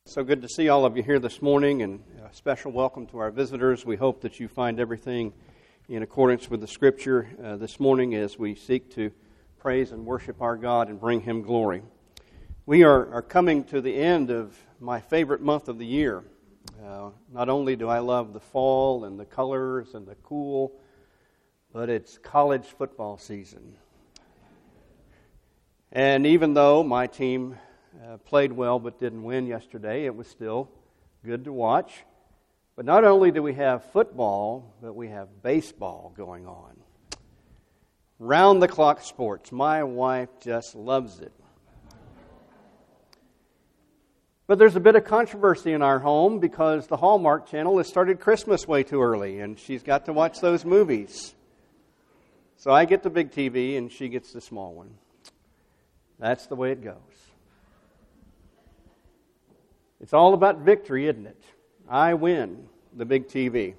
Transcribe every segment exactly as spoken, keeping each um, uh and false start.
So good to see all of you here this morning, and a special welcome to our visitors. We hope that you find everything in accordance with the Scripture uh, this morning as we seek to praise and worship our God and bring Him glory. We are, are coming to the end of my favorite month of the year. Uh, not only do I love the fall and the colors and the cool, but it's college football season. And even though my team Uh, played well but didn't win yesterday, it was still good to watch. But not only do we have football, but we have baseball going on. Round-the-clock sports. My wife just loves it. But there's a bit of controversy in our home because the Hallmark Channel has started Christmas way too early, and she's got to watch those movies. So I get the big T V, and she gets the small one. That's the way it goes. It's all about victory, isn't it? I win the big T V.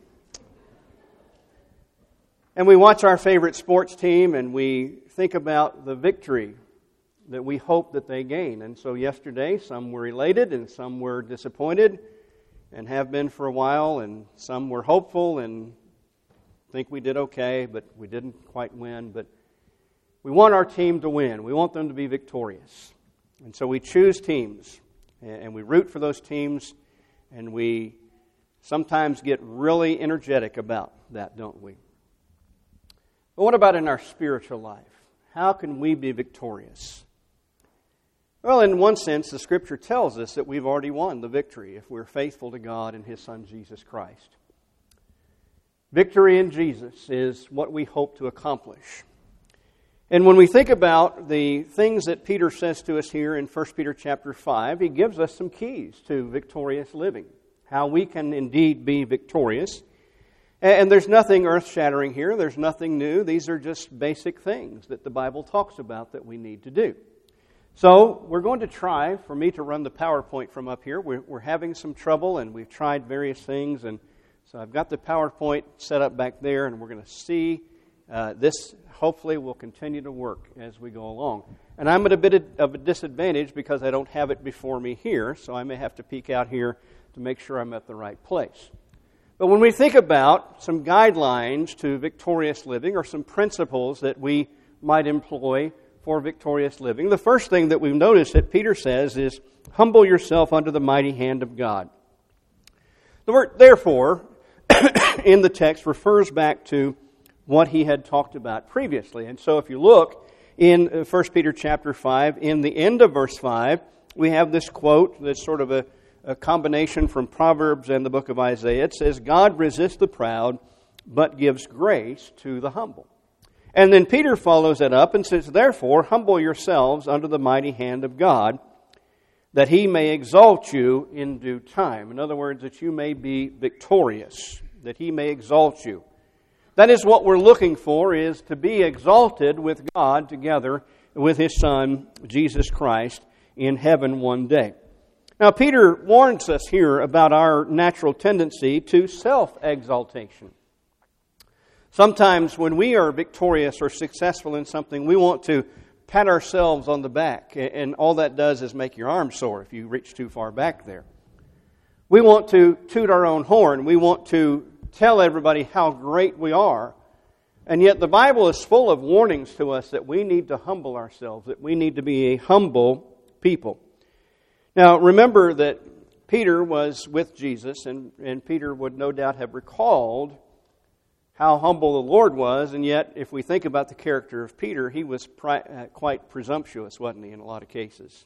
And we watch our favorite sports team and we think about the victory that we hope that they gain. And so yesterday, some were elated and some were disappointed and have been for a while, and some were hopeful and think we did okay, but we didn't quite win. But we want our team to win. We want them to be victorious. And so we choose teams. And we root for those teams, and we sometimes get really energetic about that, don't we? But what about in our spiritual life? How can we be victorious? Well, in one sense, the Scripture tells us that we've already won the victory if we're faithful to God and His Son, Jesus Christ. Victory in Jesus is what we hope to accomplish. And when we think about the things that Peter says to us here in First Peter chapter five, he gives us some keys to victorious living, how we can indeed be victorious. And there's nothing earth-shattering here. There's nothing new. These are just basic things that the Bible talks about that we need to do. So we're going to try for me to run the PowerPoint from up here. We're, we're having some trouble, and we've tried various things. And so I've got the PowerPoint set up back there, and we're going to see uh, this. Hopefully will continue to work as we go along. And I'm at a bit of a disadvantage because I don't have it before me here, so I may have to peek out here to make sure I'm at the right place. But when we think about some guidelines to victorious living or some principles that we might employ for victorious living, the first thing that we've noticed that Peter says is, humble yourself under the mighty hand of God. The word therefore in the text refers back to what he had talked about previously. And so if you look in First Peter chapter five, in the end of verse five, we have this quote that's sort of a, a combination from Proverbs and the book of Isaiah. It says, God resists the proud, but gives grace to the humble. And then Peter follows it up and says, therefore, humble yourselves under the mighty hand of God, that He may exalt you in due time. In other words, that you may be victorious, that He may exalt you. That is what we're looking for, is to be exalted with God together with His Son, Jesus Christ, in heaven one day. Now, Peter warns us here about our natural tendency to self-exaltation. Sometimes when we are victorious or successful in something, we want to pat ourselves on the back, and all that does is make your arm sore if you reach too far back there. We want to toot our own horn. We want to tell everybody how great we are. And yet the Bible is full of warnings to us that we need to humble ourselves, that we need to be a humble people. Now remember that Peter was with Jesus, and, and Peter would no doubt have recalled how humble the Lord was, and yet if we think about the character of Peter, he was pri- uh, quite presumptuous, wasn't he, in a lot of cases.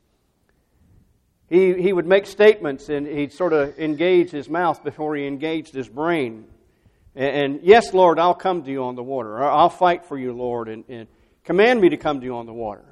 He, he would make statements, and he'd sort of engage his mouth before he engaged his brain. And, and yes, Lord, I'll come to you on the water. Or I'll fight for you, Lord, and, and command me to come to you on the water.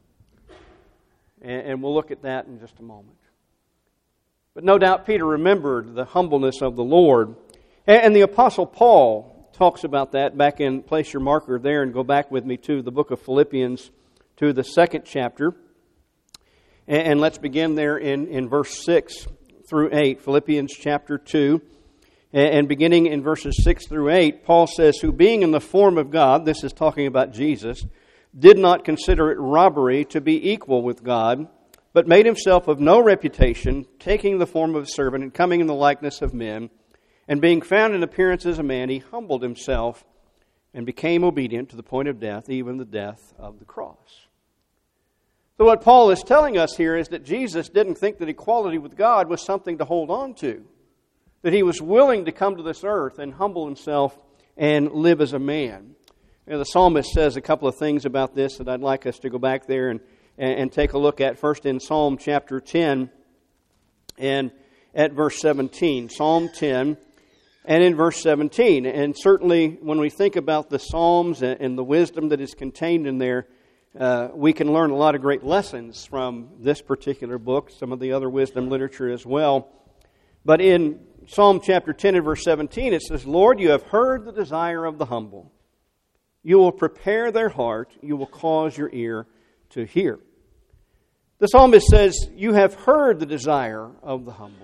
And, and we'll look at that in just a moment. But no doubt Peter remembered the humbleness of the Lord. And, and the Apostle Paul talks about that back in, place your marker there and go back with me to the book of Philippians, to the second chapter. And, and let's begin there in, in verse six through eight, Philippians chapter two. And beginning in verses six through eight, Paul says, who being in the form of God, this is talking about Jesus, did not consider it robbery to be equal with God, but made himself of no reputation, taking the form of a servant and coming in the likeness of men. And being found in appearance as a man, he humbled himself and became obedient to the point of death, even the death of the cross. So what Paul is telling us here is that Jesus didn't think that equality with God was something to hold on to. That he was willing to come to this earth and humble himself and live as a man. You know, the psalmist says a couple of things about this that I'd like us to go back there and, and, and take a look at. First in Psalm chapter ten and at verse seventeen. Psalm ten and in verse seventeen. And certainly when we think about the Psalms and, and the wisdom that is contained in there, uh, we can learn a lot of great lessons from this particular book, some of the other wisdom literature as well. But in Psalm chapter ten and verse seventeen, it says, Lord, you have heard the desire of the humble. You will prepare their heart. You will cause your ear to hear. The psalmist says, you have heard the desire of the humble.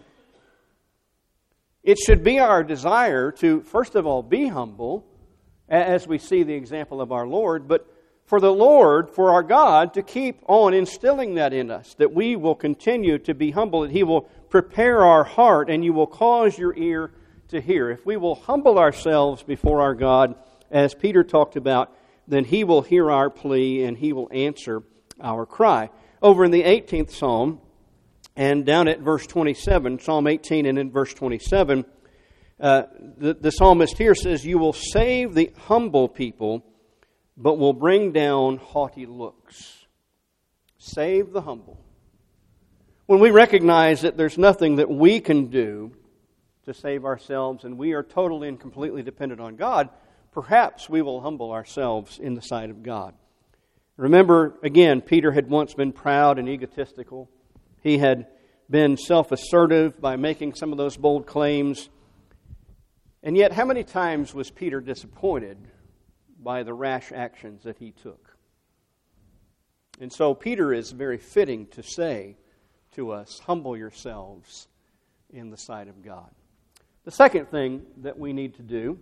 It should be our desire to, first of all, be humble, as we see the example of our Lord, but for the Lord, for our God, to keep on instilling that in us, that we will continue to be humble, that He will prepare our heart, and you will cause your ear to hear. If we will humble ourselves before our God, as Peter talked about, then He will hear our plea and He will answer our cry. Over in the eighteenth Psalm, and down at verse twenty-seven, Psalm eighteen and in verse twenty-seven, uh, the, the psalmist here says, you will save the humble people, but will bring down haughty looks. Save the humble. When we recognize that there's nothing that we can do to save ourselves and we are totally and completely dependent on God, perhaps we will humble ourselves in the sight of God. Remember, again, Peter had once been proud and egotistical. He had been self-assertive by making some of those bold claims. And yet, how many times was Peter disappointed by the rash actions that he took? And so Peter is very fitting to say to us, humble yourselves in the sight of God. The second thing that we need to do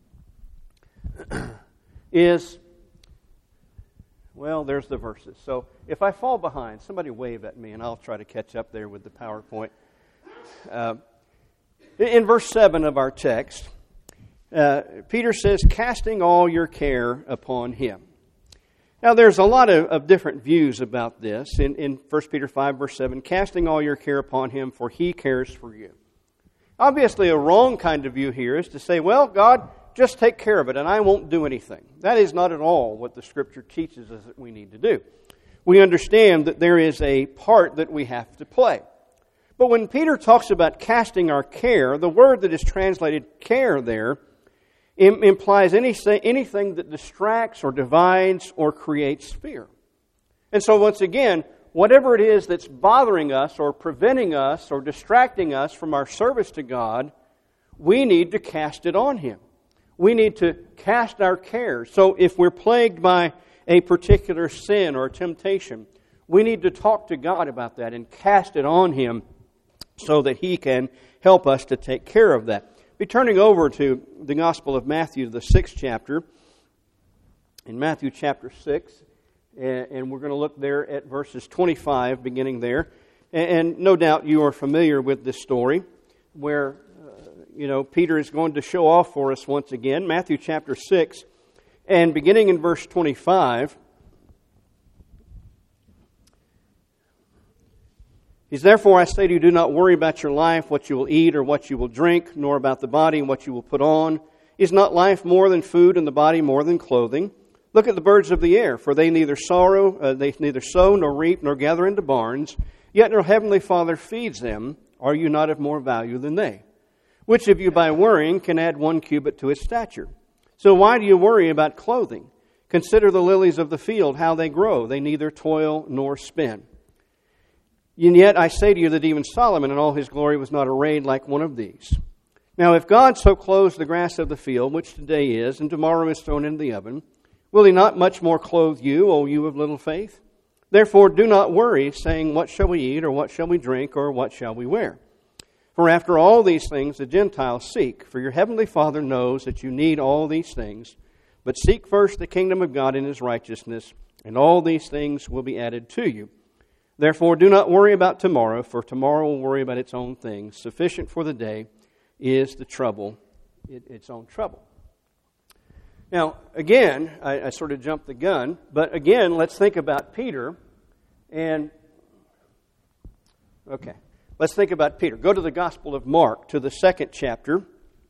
is, well, there's the verses. So if I fall behind, somebody wave at me and I'll try to catch up there with the PowerPoint. Uh, in verse seven of our text, uh, Peter says, casting all your care upon Him. Now there's a lot of, of different views about this. In, in First Peter five, verse seven, casting all your care upon Him, for He cares for you. Obviously a wrong kind of view here is to say, well, God, just take care of it and I won't do anything. That is not at all what the Scripture teaches us that we need to do. We understand that there is a part that we have to play. But when Peter talks about casting our care, the word that is translated care there im- implies anything, anything that distracts or divides or creates fear. And so once again, whatever it is that's bothering us or preventing us or distracting us from our service to God, we need to cast it on Him. We need to cast our cares. So if we're plagued by a particular sin or temptation, we need to talk to God about that and cast it on Him so that He can help us to take care of that. Be turning over to the Gospel of Matthew, the sixth chapter, in Matthew chapter six, and we're going to look there at verses twenty-five, beginning there. And no doubt you are familiar with this story where You know, Peter is going to show off for us once again. Matthew chapter six, and beginning in verse twenty-five, He's, therefore I say to you, do not worry about your life, what you will eat or what you will drink, nor about the body, what you will put on. Is not life more than food, and the body more than clothing? Look at the birds of the air, for they neither sorrow, uh, they neither sow nor reap nor gather into barns, yet your heavenly Father feeds them. Are you not of more value than they? Which of you by worrying can add one cubit to his stature? So why do you worry about clothing? Consider the lilies of the field, how they grow. They neither toil nor spin. And yet I say to you that even Solomon in all his glory was not arrayed like one of these. Now if God so clothes the grass of the field, which today is, and tomorrow is thrown into the oven, will He not much more clothe you, O you of little faith? Therefore do not worry, saying, what shall we eat, or what shall we drink, or what shall we wear? For after all these things the Gentiles seek, for your heavenly Father knows that you need all these things. But seek first the kingdom of God and His righteousness, and all these things will be added to you. Therefore, do not worry about tomorrow, for tomorrow will worry about its own things. Sufficient for the day is the trouble, it, its own trouble. Now, again, I, I sort of jumped the gun, but again, let's think about Peter. And, okay, let's think about Peter. Go to the Gospel of Mark, to the second chapter,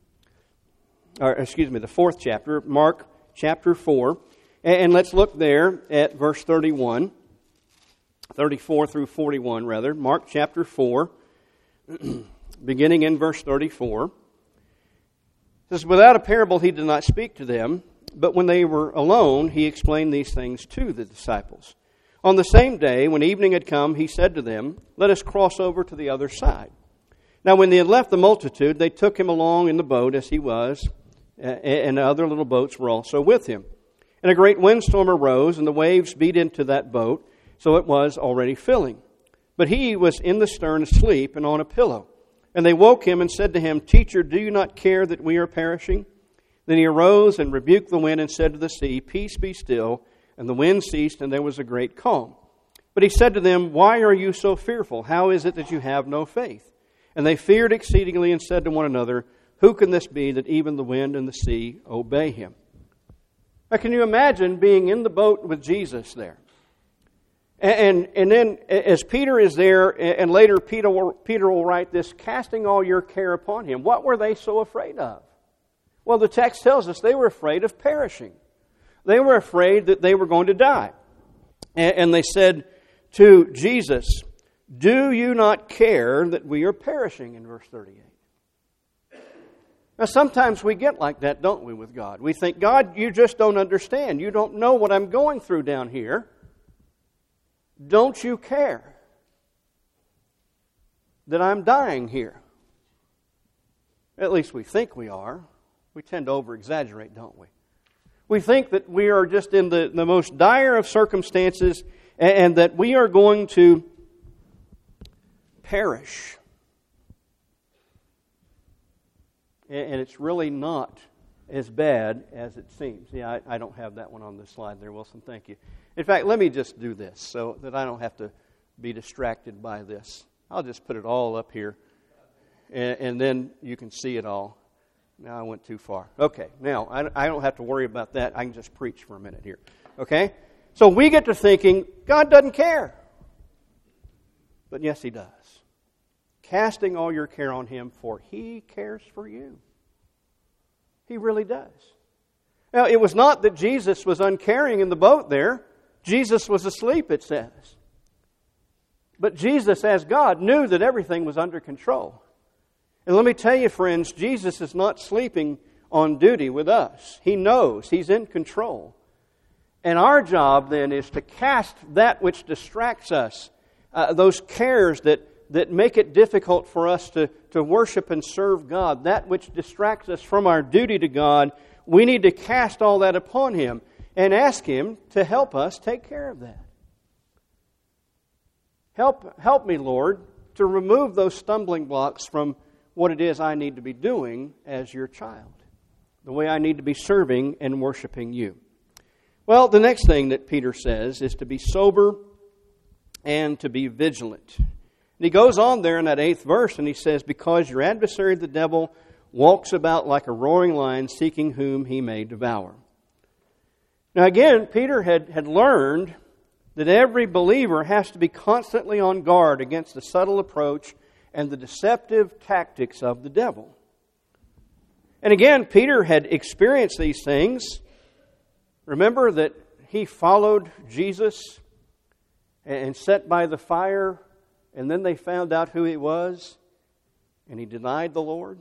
or excuse me, the fourth chapter, Mark chapter four. And let's look there at verse thirty-one. thirty-four through forty-one, rather. Mark chapter four, beginning in verse thirty-four. It says, without a parable he did not speak to them, but when they were alone, he explained these things to the disciples. On the same day, when evening had come, he said to them, let us cross over to the other side. Now when they had left the multitude, they took him along in the boat as he was, and other little boats were also with him. And a great windstorm arose, and the waves beat into that boat, so it was already filling. But he was in the stern asleep and on a pillow. And they woke him and said to him, Teacher, do you not care that we are perishing? Then he arose and rebuked the wind and said to the sea, Peace, be still. And the wind ceased, and there was a great calm. But he said to them, Why are you so fearful? How is it that you have no faith? And they feared exceedingly and said to one another, Who can this be that even the wind and the sea obey him? Now, can you imagine being in the boat with Jesus there? And, and then as Peter is there, and later Peter will, Peter will write this, casting all your care upon him. What were they so afraid of? Well, the text tells us they were afraid of perishing. They were afraid that they were going to die. And, and they said to Jesus, do you not care that we are perishing, in verse thirty-eight? Now, sometimes we get like that, don't we, with God? We think, God, you just don't understand. You don't know what I'm going through down here. Don't you care that I'm dying here? At least we think we are. We tend to over-exaggerate, don't we? We think that we are just in the, the most dire of circumstances and, and that we are going to perish. And, and it's really not as bad as it seems. Yeah, I, I don't have that one on the slide there, Wilson. Thank you. In fact, let me just do this so that I don't have to be distracted by this. I'll just put it all up here, and, and then you can see it all. Now I went too far. Okay, now I, I don't have to worry about that. I can just preach for a minute here. Okay? So we get to thinking, God doesn't care. But yes, He does. Casting all your care on Him, for He cares for you. He really does. Now, it was not that Jesus was uncaring in the boat there. Jesus was asleep, it says. But Jesus, as God, knew that everything was under control. And let me tell you, friends, Jesus is not sleeping on duty with us. He knows. He's in control. And our job then is to cast that which distracts us, uh, those cares that, that make it difficult for us to, to worship and serve God, that which distracts us from our duty to God. We need to cast all that upon Him and ask Him to help us take care of that. Help, help me, Lord, to remove those stumbling blocks from what it is I need to be doing as your child, the way I need to be serving and worshiping you. Well, the next thing that Peter says is to be sober and to be vigilant. And he goes on there in that eighth verse and he says, because your adversary the devil walks about like a roaring lion, seeking whom he may devour. Now again, Peter had, had learned that every believer has to be constantly on guard against the subtle approach and the deceptive tactics of the devil. And again, Peter had experienced these things. Remember that he followed Jesus and sat by the fire, and then they found out who he was, and he denied the Lord.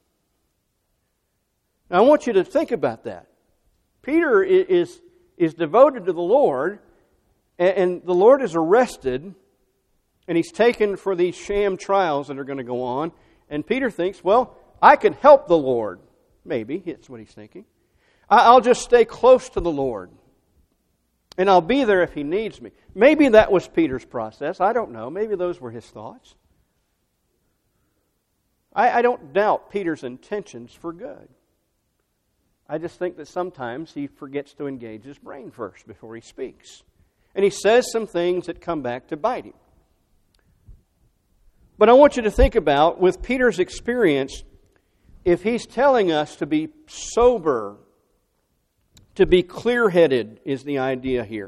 Now, I want you to think about that. Peter is, is devoted to the Lord, and the Lord is arrested, and he's taken for these sham trials that are going to go on. And Peter thinks, well, I can help the Lord. Maybe, that's what he's thinking. I'll just stay close to the Lord. And I'll be there if He needs me. Maybe that was Peter's process. I don't know. Maybe those were his thoughts. I, I don't doubt Peter's intentions for good. I just think that sometimes he forgets to engage his brain first before he speaks. And he says some things that come back to bite him. But I want you to think about, with Peter's experience, if he's telling us to be sober, to be clear-headed is the idea here.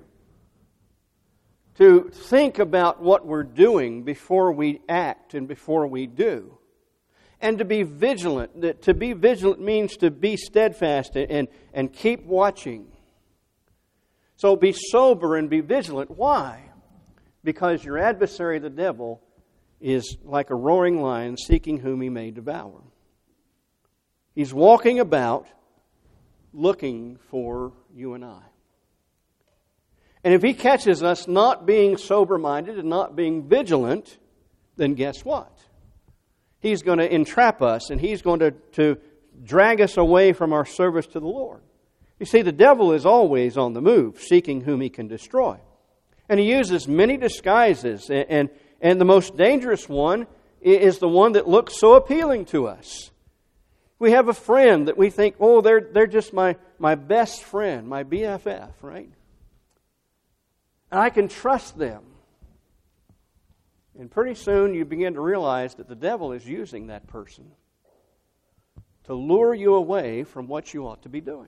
To think about what we're doing before we act and before we do. And to be vigilant. To be vigilant means to be steadfast and, and keep watching. So be sober and be vigilant. Why? Because your adversary, the devil, is like a roaring lion seeking whom he may devour. He's walking about looking for you and I. And if he catches us not being sober-minded and not being vigilant, then guess what? He's going to entrap us and he's going to, to drag us away from our service to the Lord. You see, the devil is always on the move, seeking whom he can destroy. And he uses many disguises, and, and, and the most dangerous one is the one that looks so appealing to us. We have a friend that we think, oh, they're, they're just my, my best friend, my B F F, right? And I can trust them. And pretty soon you begin to realize that the devil is using that person to lure you away from what you ought to be doing.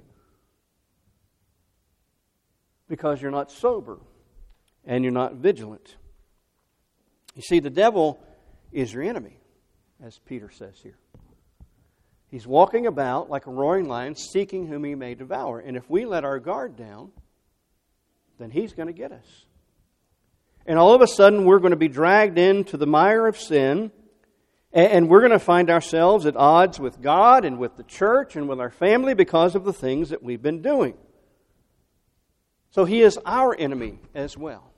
Because you're not sober and you're not vigilant. You see, the devil is your enemy, as Peter says here. He's walking about like a roaring lion, seeking whom he may devour. And if we let our guard down, then he's going to get us. And all of a sudden, we're going to be dragged into the mire of sin, and we're going to find ourselves at odds with God and with the church and with our family because of the things that we've been doing. So he is our enemy as well.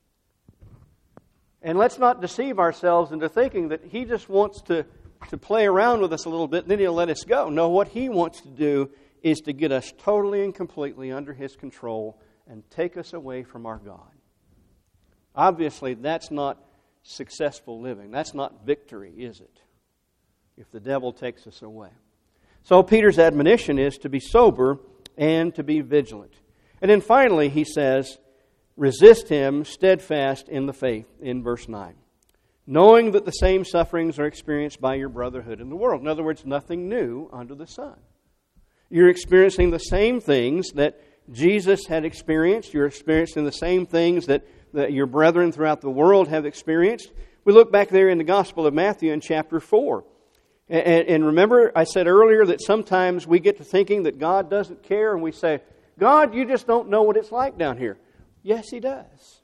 And let's not deceive ourselves into thinking that he just wants to, to play around with us a little bit and then he'll let us go. No, what he wants to do is to get us totally and completely under his control and take us away from our God. Obviously, that's not successful living. That's not victory, is it? If the devil takes us away. So Peter's admonition is to be sober and to be vigilant. And then finally, he says, resist him steadfast in the faith, in verse nine. Knowing that the same sufferings are experienced by your brotherhood in the world. In other words, nothing new under the sun. You're experiencing the same things that Jesus had experienced. You're experiencing the same things that, that your brethren throughout the world have experienced. We look back there in the Gospel of Matthew in chapter four. And, and remember, I said earlier that sometimes we get to thinking that God doesn't care, and we say, God, you just don't know what it's like down here. Yes, He does.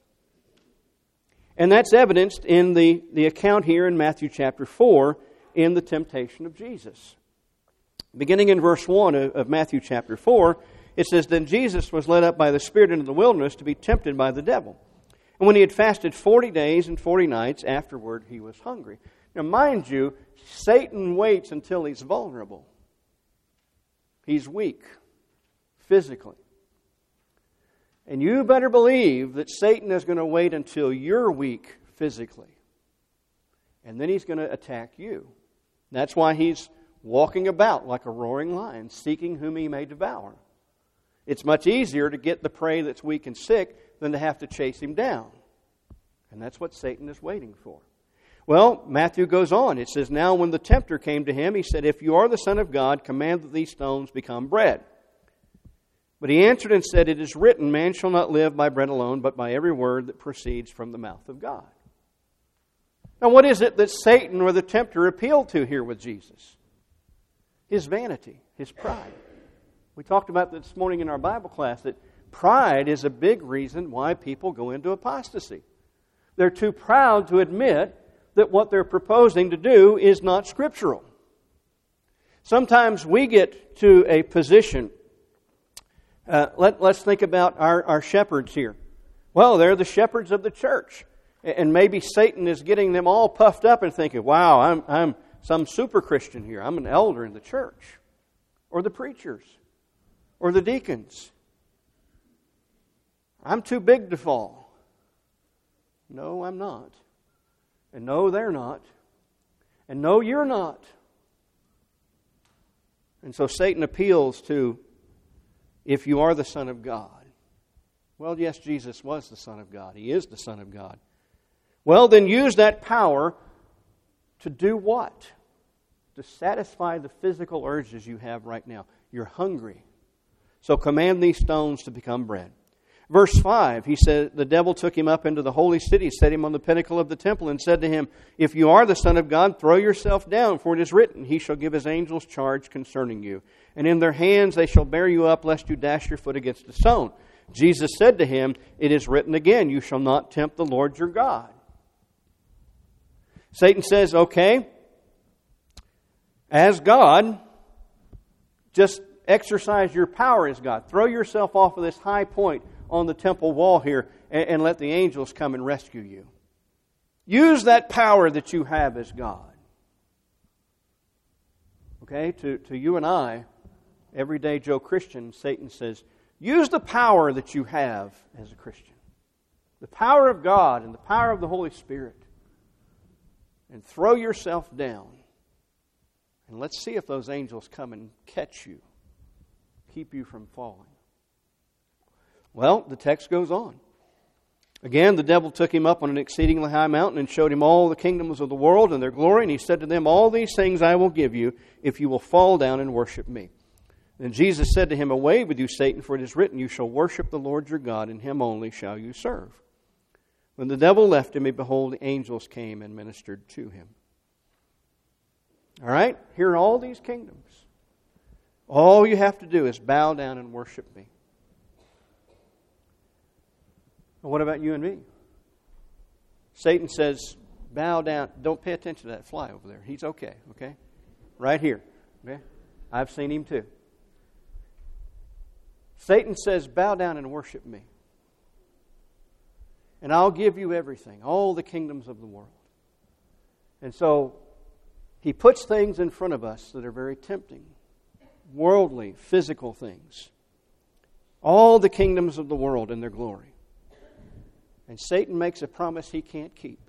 And that's evidenced in the, the account here in Matthew chapter four in the temptation of Jesus. Beginning in verse one of, of Matthew chapter four, it says, Then Jesus was led up by the Spirit into the wilderness to be tempted by the devil. And when he had fasted forty days and forty nights, afterward he was hungry. Now mind you, Satan waits until he's vulnerable. He's weak, physically. And you better believe that Satan is going to wait until you're weak physically. And then he's going to attack you. That's why he's walking about like a roaring lion, seeking whom he may devour. It's much easier to get the prey that's weak and sick than to have to chase him down. And that's what Satan is waiting for. Well, Matthew goes on. It says, Now when the tempter came to him, he said, If you are the Son of God, command that these stones become bread. But he answered and said, It is written, Man shall not live by bread alone, but by every word that proceeds from the mouth of God. Now what is it that Satan or the tempter appealed to here with Jesus? His vanity, his pride. We talked about this morning in our Bible class that pride is a big reason why people go into apostasy. They're too proud to admit that what they're proposing to do is not scriptural. Sometimes we get to a position, uh, let, let's think about our, our shepherds here. Well, they're the shepherds of the church. And maybe Satan is getting them all puffed up and thinking, wow, I'm, I'm some super Christian here. I'm an elder in the church. Or the preachers. Or the deacons. I'm too big to fall. No, I'm not. And no, they're not. And no, you're not. And so Satan appeals to, if you are the Son of God. Well, yes, Jesus was the Son of God. He is the Son of God. Well, then use that power To do what? To satisfy the physical urges you have right now. You're hungry. So command these stones to become bread. Verse five, he said, the devil took him up into the holy city, set him on the pinnacle of the temple, and said to him, if you are the Son of God, throw yourself down, for it is written, he shall give his angels charge concerning you. And in their hands they shall bear you up, lest you dash your foot against a stone. Jesus said to him, it is written again, you shall not tempt the Lord your God. Satan says, okay, as God, just exercise your power as God. Throw yourself off of this high point on the temple wall here and, and let the angels come and rescue you. Use that power that you have as God. Okay, to, to you and I, everyday Joe Christian, Satan says, use the power that you have as a Christian. The power of God and the power of the Holy Spirit. And throw yourself down. And let's see if those angels come and catch you. Keep you from falling. Well, the text goes on. Again, the devil took him up on an exceedingly high mountain and showed him all the kingdoms of the world and their glory. And he said to them, all these things I will give you if you will fall down and worship me. Then Jesus said to him, away with you, Satan, for it is written, you shall worship the Lord your God, and him only shall you serve. When the devil left him, behold, the angels came and ministered to him. All right? Here are all these kingdoms. All you have to do is bow down and worship me. Well, what about you and me? Satan says, bow down. Don't pay attention to that fly over there. He's okay, okay? Right here. Okay? I've seen him too. Satan says, bow down and worship me. And I'll give you everything, all the kingdoms of the world. And so he puts things in front of us that are very tempting. Worldly, physical things. All the kingdoms of the world and their glory. And Satan makes a promise he can't keep.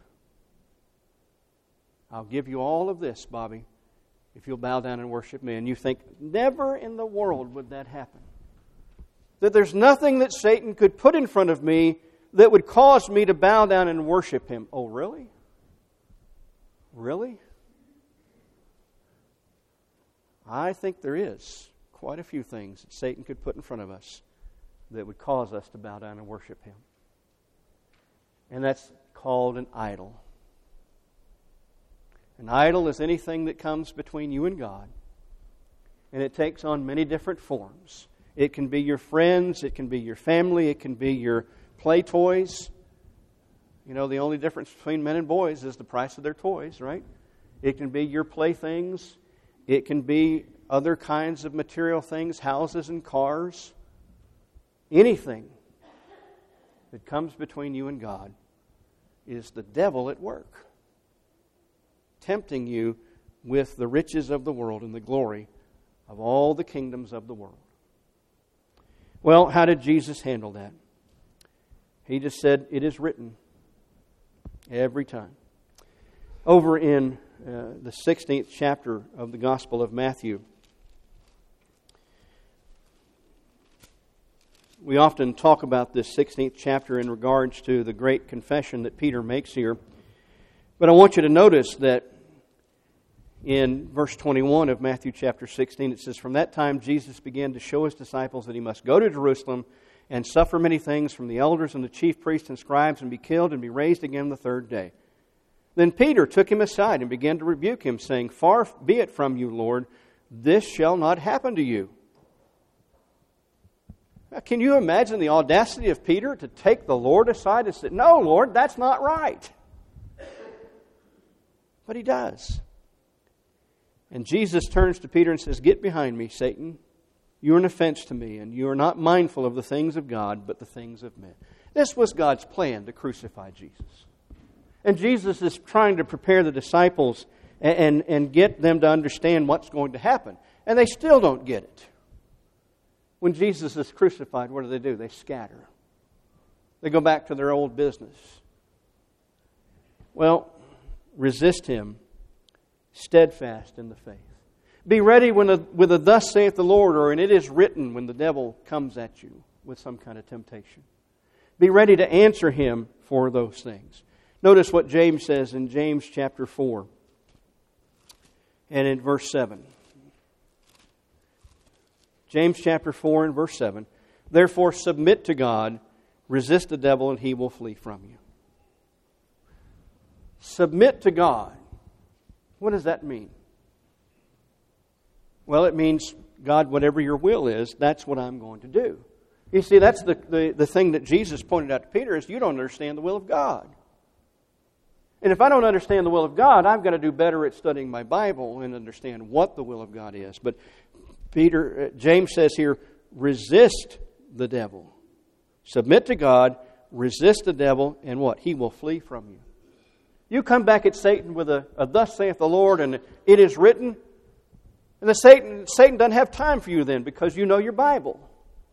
I'll give you all of this, Bobby, if you'll bow down and worship me. And you think, never in the world would that happen. That there's nothing that Satan could put in front of me that would cause me to bow down and worship him. Oh, really? Really? I think there is quite a few things that Satan could put in front of us that would cause us to bow down and worship him. And that's called an idol. An idol is anything that comes between you and God. And it takes on many different forms. It can be your friends, it can be your family, it can be your play toys. You know, the only difference between men and boys is the price of their toys, right? It can be your playthings. It can be other kinds of material things, houses and cars. Anything that comes between you and God is the devil at work, tempting you with the riches of the world and the glory of all the kingdoms of the world. Well, how did Jesus handle that? He just said, it is written every time. Over in uh, the sixteenth chapter of the Gospel of Matthew, we often talk about this sixteenth chapter in regards to the great confession that Peter makes here. But I want you to notice that in verse twenty-one of Matthew chapter sixteen, it says, from that time Jesus began to show his disciples that he must go to Jerusalem and suffer many things from the elders and the chief priests and scribes and be killed and be raised again the third day. Then Peter took him aside and began to rebuke him, saying, far be it from you, Lord, this shall not happen to you. Now, can you imagine the audacity of Peter to take the Lord aside and say, no, Lord, that's not right. But he does. And Jesus turns to Peter and says, get behind me, Satan. You are an offense to me, and you are not mindful of the things of God, but the things of men. This was God's plan to crucify Jesus. And Jesus is trying to prepare the disciples and, and, and get them to understand what's going to happen. And they still don't get it. When Jesus is crucified, what do they do? They scatter. They go back to their old business. Well, resist him, steadfast in the faith. Be ready when a, with a thus saith the Lord, or an it is written when the devil comes at you with some kind of temptation. Be ready to answer him for those things. Notice what James says in James chapter four. and in verse seven. James chapter four and verse seven. Therefore submit to God, resist the devil, and he will flee from you. Submit to God. What does that mean? Well, it means, God, whatever your will is, that's what I'm going to do. You see, that's the, the, the thing that Jesus pointed out to Peter, is you don't understand the will of God. And if I don't understand the will of God, I've got to do better at studying my Bible and understand what the will of God is. But Peter, uh, James says here, resist the devil. Submit to God, resist the devil, and what? He will flee from you. You come back at Satan with a, a thus saith the Lord, and it is written, and the Satan, Satan doesn't have time for you then, because you know your Bible.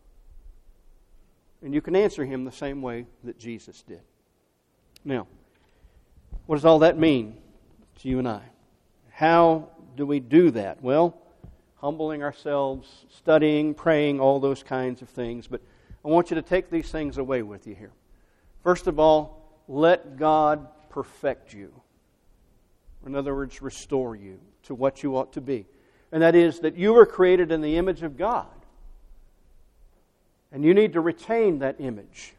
And you can answer him the same way that Jesus did. Now, what does all that mean to you and I? How do we do that? Well, humbling ourselves, studying, praying, all those kinds of things. But I want you to take these things away with you here. First of all, let God perfect you. In other words, restore you to what you ought to be. And that is that you were created in the image of God. And you need to retain that image.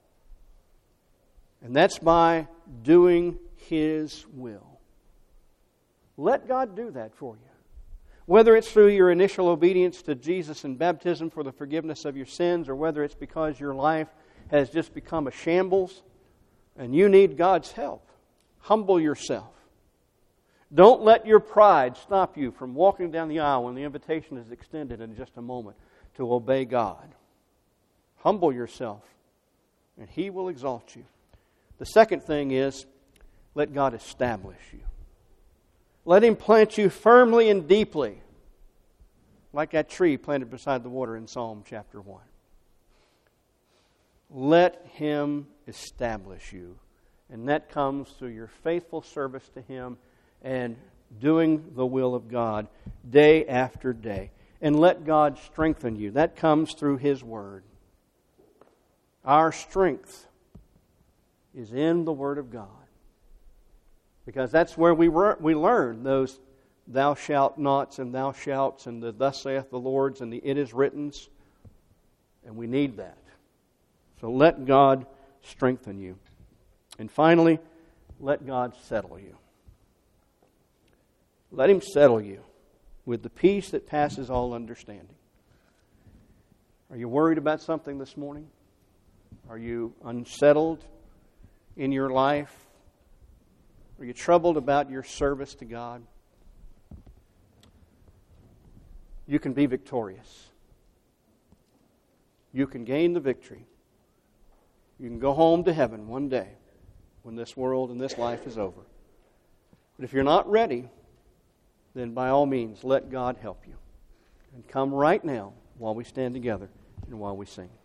And that's by doing His will. Let God do that for you. Whether it's through your initial obedience to Jesus in baptism for the forgiveness of your sins, or whether it's because your life has just become a shambles and you need God's help, humble yourself. Don't let your pride stop you from walking down the aisle when the invitation is extended in just a moment to obey God. Humble yourself, and He will exalt you. The second thing is, let God establish you. Let Him plant you firmly and deeply, like that tree planted beside the water in Psalm chapter one. Let Him establish you. And that comes through your faithful service to Him and doing the will of God day after day. And let God strengthen you. That comes through His Word. Our strength is in the Word of God. Because that's where we re- we learn those thou shalt nots and thou shalts and the thus saith the Lord's and the it is writtens. And we need that. So let God strengthen you. And finally, let God settle you. Let Him settle you with the peace that passes all understanding. Are you worried about something this morning? Are you unsettled in your life? Are you troubled about your service to God? You can be victorious. You can gain the victory. You can go home to heaven one day when this world and this life is over. But if you're not ready, then by all means, let God help you. And come right now while we stand together and while we sing.